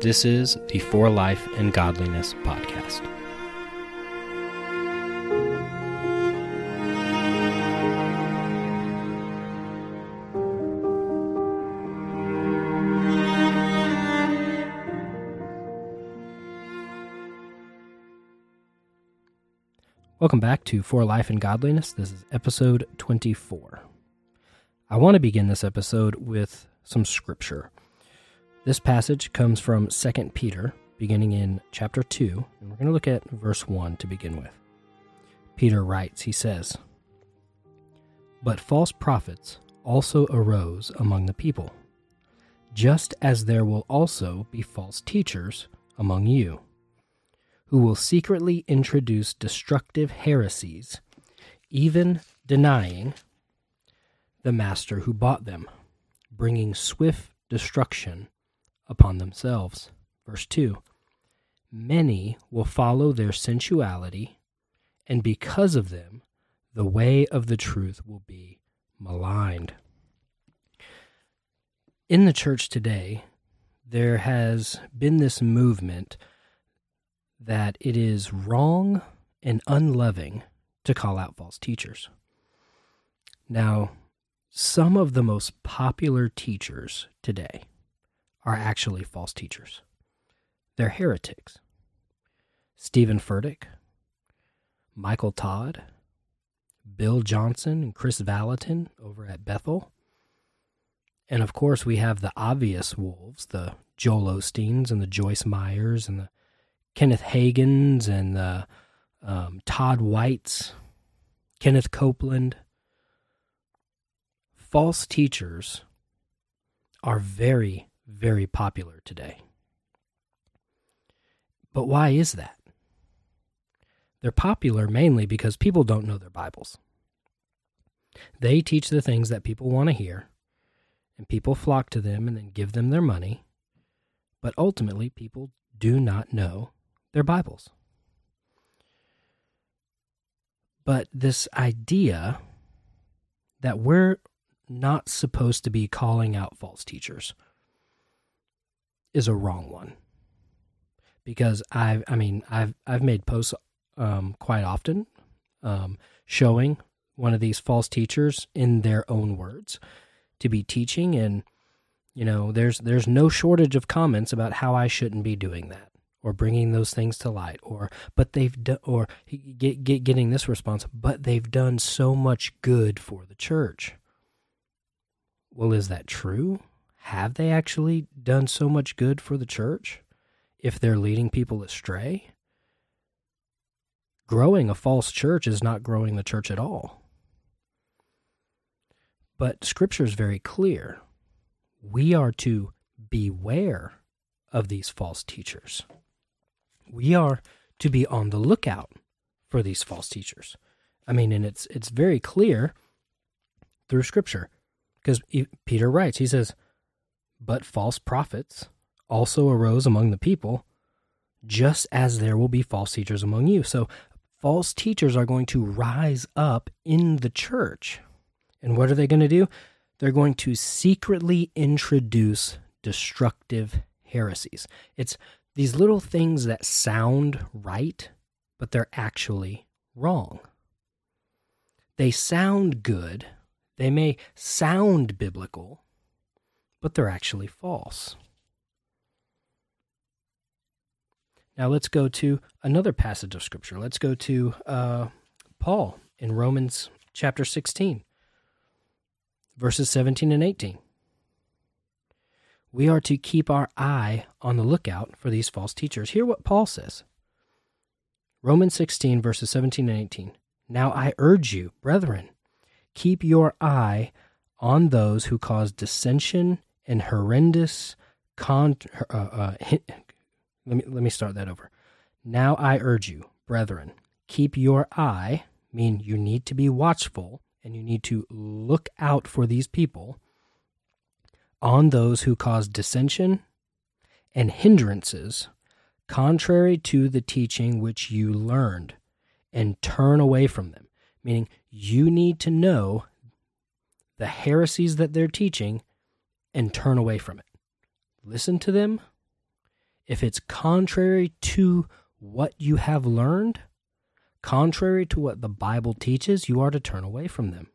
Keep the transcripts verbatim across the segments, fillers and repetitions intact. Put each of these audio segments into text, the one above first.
This is the For Life and Godliness podcast. Welcome back to For Life and Godliness. This is episode twenty-four. I want to begin this episode with some scripture. This passage comes from Second Peter, beginning in chapter two, and we're going to look at verse one to begin with. Peter writes, he says, "But false prophets also arose among the people, just as there will also be false teachers among you, who will secretly introduce destructive heresies, even denying the master who bought them, bringing swift destruction upon themselves." Verse two, "Many will follow their sensuality, and because of them, the way of the truth will be maligned." In the church today, there has been this movement that it is wrong and unloving to call out false teachers. Now, some of the most popular teachers today are actually false teachers. They're heretics. Stephen Furtick, Michael Todd, Bill Johnson, and Chris Valentin over at Bethel. And of course, we have the obvious wolves, the Joel Osteens and the Joyce Meyers and the Kenneth Hagins and the um, Todd Whites, Kenneth Copeland. False teachers are very, very popular today. But why is that? They're popular mainly because people don't know their Bibles. They teach the things that people want to hear, and people flock to them and then give them their money. But ultimately, people do not know their Bibles. But this idea that we're not supposed to be calling out false teachers is a wrong one. Because I've, I mean, I've, I've made posts um, quite often um, showing one of these false teachers in their own words to be teaching, and you know, there's there's no shortage of comments about how I shouldn't be doing that or bringing those things to light, or but they've do, or get, get getting this response, but they've done so much good for the church. Well, is that true? Have they actually done so much good for the church if they're leading people astray? Growing a false church is not growing the church at all. But Scripture is very clear. We are to beware of these false teachers. We are to be on the lookout for these false teachers. I mean, and it's it's very clear through Scripture. Because Peter writes, he says, "But false prophets also arose among the people, just as there will be false teachers among you." So false teachers are going to rise up in the church. And what are they going to do? They're going to secretly introduce destructive heresies. It's these little things that sound right, but they're actually wrong. They sound good. They may sound biblical, but they're actually false. Now let's go to another passage of Scripture. Let's go to uh, Paul in Romans chapter sixteen, verses seventeen and eighteen. We are to keep our eye on the lookout for these false teachers. Hear what Paul says. Romans sixteen, verses seventeen and eighteen. "Now I urge you, brethren, keep your eye on those who cause dissension and horrendous con... Uh, uh, let me let me start that over. Now I urge you, brethren, keep your eye, mean you need to be watchful, and you need to look out for these people, on those who cause dissension and hindrances, contrary to the teaching which you learned, and turn away from them." Meaning you need to know the heresies that they're teaching and turn away from it. Listen to them If it's contrary to what you have learned, contrary to what the Bible teaches, you are to turn away from them.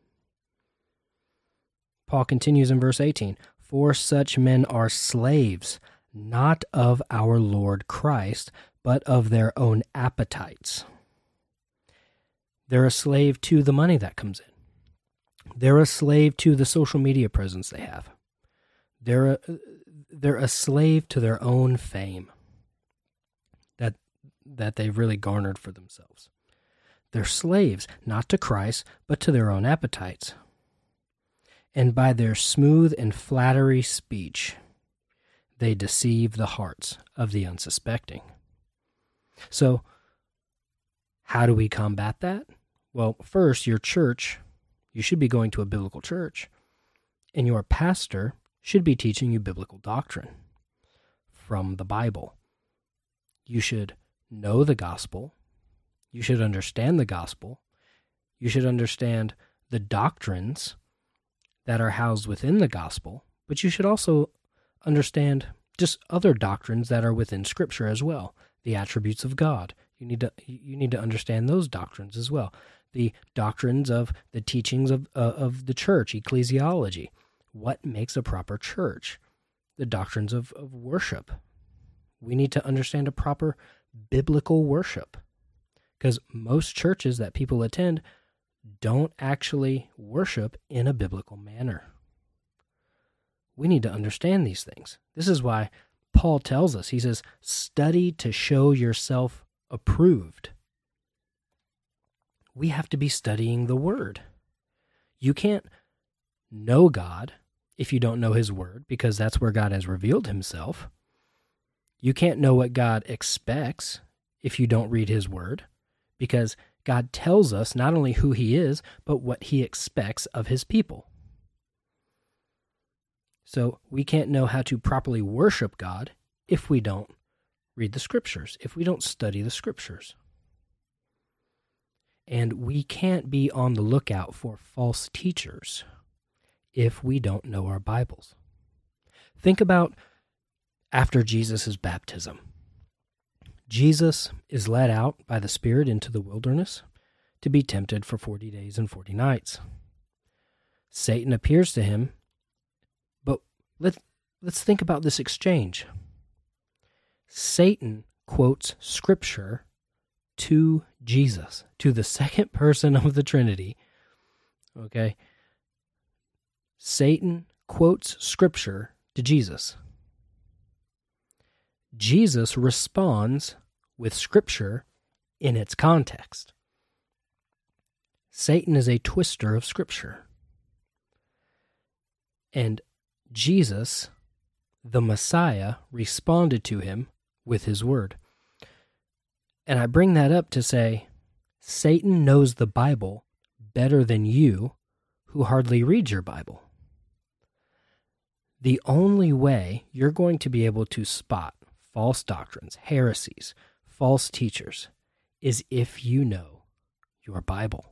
Paul continues in verse eighteen, "For such men are slaves, not of our Lord Christ, but of their own appetites." They're a slave to the money that comes in. They're a slave to the social media presence they have. They're a, they're a slave to their own fame that that they've really garnered for themselves. They're slaves, not to Christ, but to their own appetites. And by their smooth and flattery speech, they deceive the hearts of the unsuspecting. So, how do we combat that? Well, first, your church, you should be going to a biblical church, and your pastor should be teaching you biblical doctrine from the Bible. You should know the gospel. You should understand the gospel. You should understand the doctrines that are housed within the gospel, but you should also understand just other doctrines that are within Scripture as well. The attributes of God. You need to you need to understand those doctrines as well. The doctrines of the teachings of uh, of the church, ecclesiology. What makes a proper church? The doctrines of, of worship. We need to understand a proper biblical worship, because most churches that people attend don't actually worship in a biblical manner. We need to understand these things. This is why Paul tells us, he says, study to show yourself approved. We have to be studying the Word. You can't know God if you don't know His Word, because that's where God has revealed Himself. You can't know what God expects if you don't read His Word, because God tells us not only who He is, but what He expects of His people. So we can't know how to properly worship God if we don't read the Scriptures, if we don't study the Scriptures. And we can't be on the lookout for false teachers if we don't know our Bibles. Think about after Jesus' baptism. Jesus is led out by the Spirit into the wilderness to be tempted for forty days and forty nights. Satan appears to him, but let, let's think about this exchange. Satan quotes Scripture to Jesus, to the second person of the Trinity. Okay? Satan quotes Scripture to Jesus. Jesus responds with Scripture in its context. Satan is a twister of Scripture. And Jesus, the Messiah, responded to him with His Word. And I bring that up to say, Satan knows the Bible better than you, who hardly read your Bible. The only way you're going to be able to spot false doctrines, heresies, false teachers, is if you know your Bible.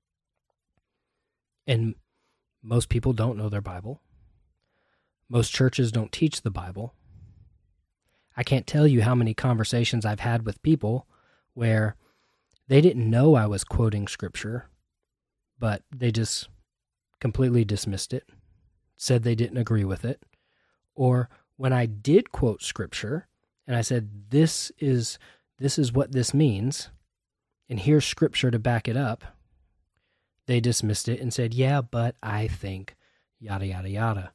And most people don't know their Bible. Most churches don't teach the Bible. I can't tell you how many conversations I've had with people where they didn't know I was quoting Scripture, but they just completely dismissed it, said they didn't agree with it. Or when I did quote Scripture, and I said, this is this is what this means, and here's Scripture to back it up, they dismissed it and said, yeah, but I think, yada, yada, yada.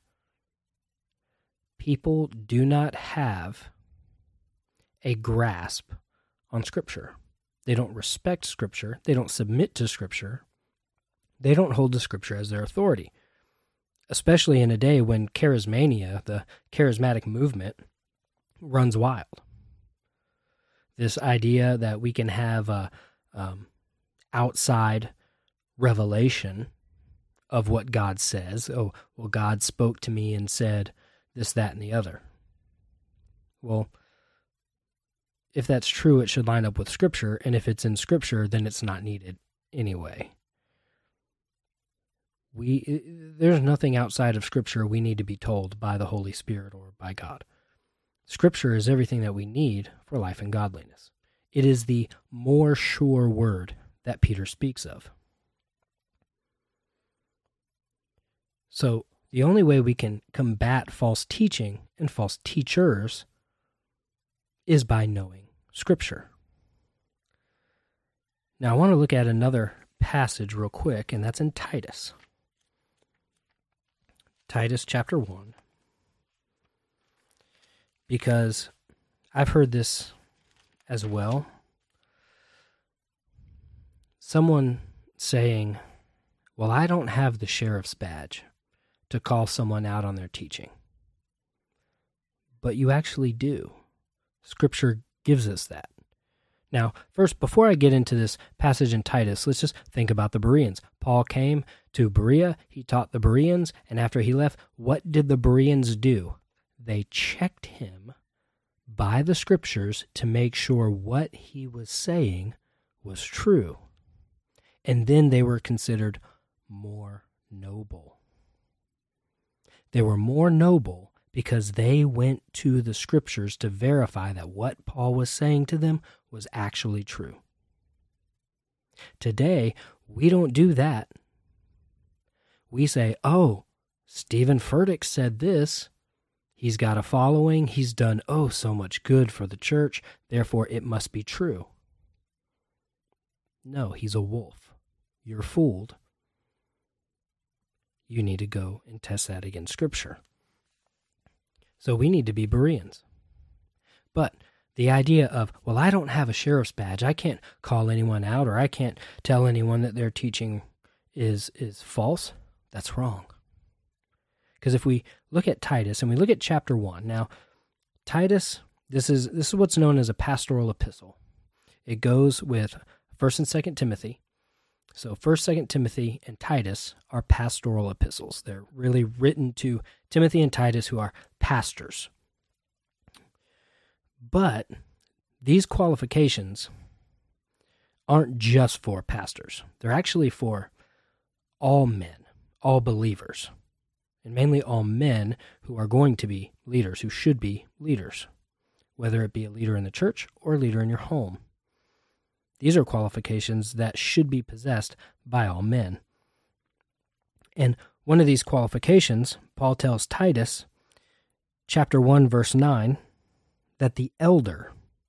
People do not have a grasp on Scripture. They don't respect Scripture. They don't submit to Scripture. They don't hold the Scripture as their authority, especially in a day when charismania, the charismatic movement, runs wild. This idea that we can have a um, outside revelation of what God says. Oh, well, God spoke to me and said this, that, and the other. Well, if that's true, it should line up with Scripture, and if it's in Scripture, then it's not needed anyway. We there's nothing outside of Scripture we need to be told by the Holy Spirit or by God. Scripture is everything that we need for life and godliness. It is the more sure word that Peter speaks of. So the only way we can combat false teaching and false teachers is by knowing Scripture. Now I want to look at another passage real quick, and that's in Titus. Titus chapter one. Because I've heard this as well. Someone saying, well, I don't have the sheriff's badge to call someone out on their teaching. But you actually do. Scripture gives us that. Now, first, before I get into this passage in Titus, let's just think about the Bereans. Paul came to Berea, he taught the Bereans, and after he left, what did the Bereans do? They checked him by the Scriptures to make sure what he was saying was true. And then they were considered more noble. They were more noble because they went to the Scriptures to verify that what Paul was saying to them was actually true. Today, we don't do that. We say, oh, Stephen Furtick said this. He's got a following. He's done, oh, so much good for the church. Therefore, it must be true. No, he's a wolf. You're fooled. You need to go and test that against Scripture. So we need to be Bereans. But the idea of, well, I don't have a sheriff's badge. I can't call anyone out, or I can't tell anyone that their teaching is is false. That's wrong. Because if we look at Titus and we look at chapter one, now Titus, this is this is what's known as a pastoral epistle. It goes with First and Second Timothy. So First, Second Timothy, and Titus are pastoral epistles. They're really written to Timothy and Titus, who are pastors. But these qualifications aren't just for pastors. They're actually for all men, all believers, and mainly all men who are going to be leaders, who should be leaders, whether it be a leader in the church or a leader in your home. These are qualifications that should be possessed by all men. And one of these qualifications, Paul tells Titus, chapter one, verse nine, that the elder,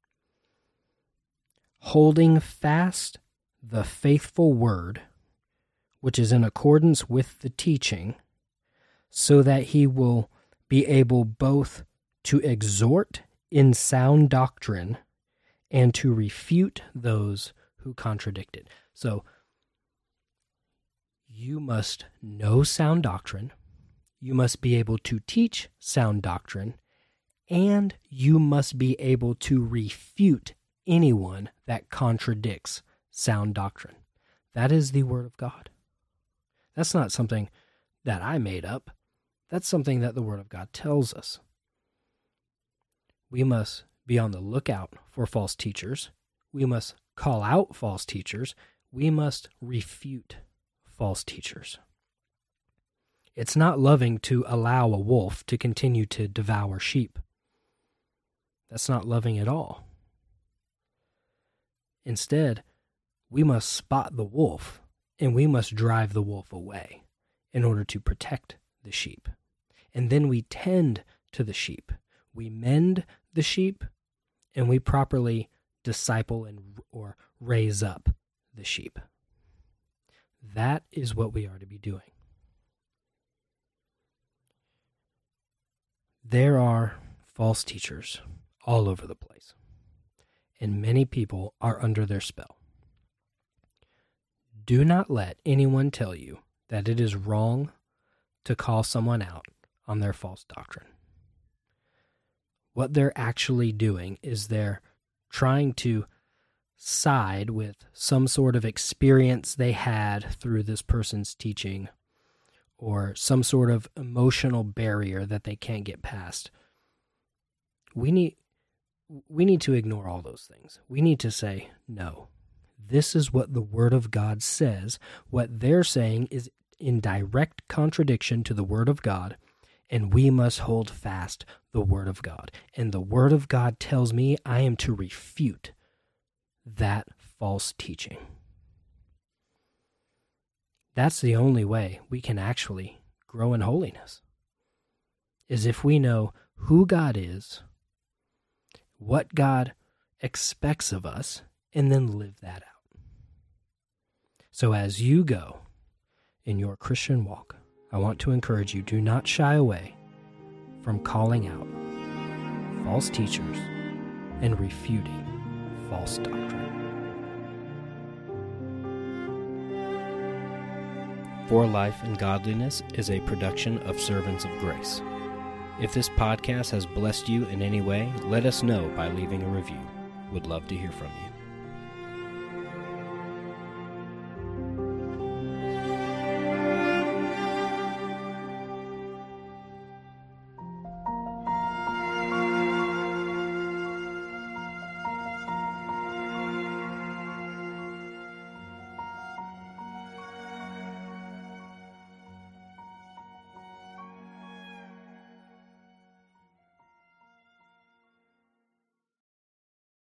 holding fast the faithful word, which is in accordance with the teaching, so that he will be able both to exhort in sound doctrine and to refute those who contradict it. So, you must know sound doctrine, you must be able to teach sound doctrine, and you must be able to refute anyone that contradicts sound doctrine. That is the Word of God. That's not something that I made up. That's something that the Word of God tells us. We must be on the lookout for false teachers. We must call out false teachers. We must refute false teachers. It's not loving to allow a wolf to continue to devour sheep. That's not loving at all. Instead, we must spot the wolf, and we must drive the wolf away in order to protect the sheep. And then we tend to the sheep. We mend the sheep, and we properly disciple and or raise up the sheep. That is what we are to be doing. There are false teachers all over the place, and many people are under their spell. Do not let anyone tell you that it is wrong to call someone out on their false doctrine. What they're actually doing is they're trying to side with some sort of experience they had through this person's teaching, or some sort of emotional barrier that they can't get past. We need we need to ignore all those things. We need to say, no, this is what the Word of God says. What they're saying is in direct contradiction to the Word of God, and we must hold fast the Word of God. And the Word of God tells me I am to refute that false teaching. That's the only way we can actually grow in holiness, is if we know who God is, what God expects of us, and then live that out. So as you go in your Christian walk, I want to encourage you, do not shy away from calling out false teachers and refuting false doctrine. For Life and Godliness is a production of Servants of Grace. If this podcast has blessed you in any way, let us know by leaving a review. Would love to hear from you.